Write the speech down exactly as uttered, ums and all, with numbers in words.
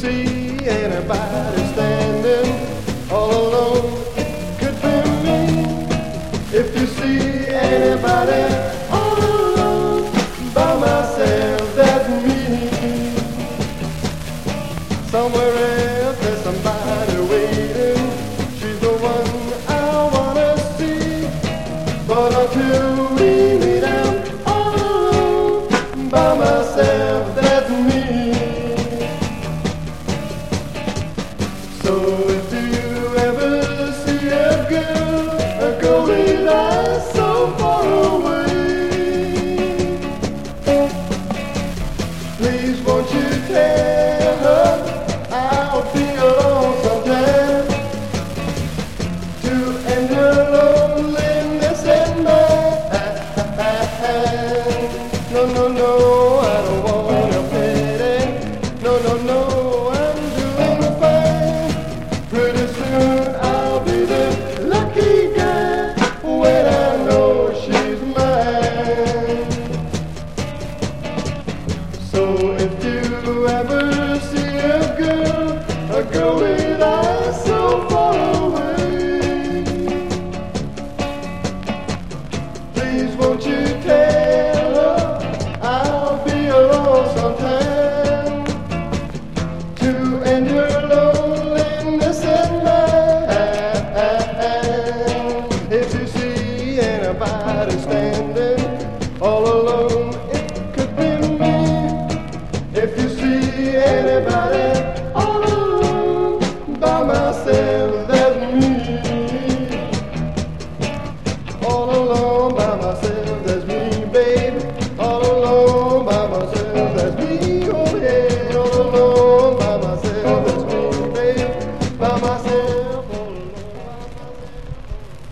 see anybody standing all alone, it could be me. If you see anybody all alone by myself, that's me. Somewhere else there's somebody waiting. She's the one I wanna see. But until we meet out all alone by myself, that's me. So if you ever see a girl, a girl with eyes so far away, please won't you tell her I'll be alone sometime to end her loneliness and mine. No, no, no, I don't want a pity. No, no, no, I'm doing fine. Pretty soon I'll be the lucky guy when I know she's mine. So if you ever see a girl, a girl with eyes so far away, please won't you tell her I'll be alone sometime to end her loneliness and mine. If you see anybody standing all alone, it could be me. If you see anybody all alone by myself, that's me. All alone by myself, that's me, baby. All alone by myself, that's me. Oh yeah, all alone by myself, that's me, baby. By myself.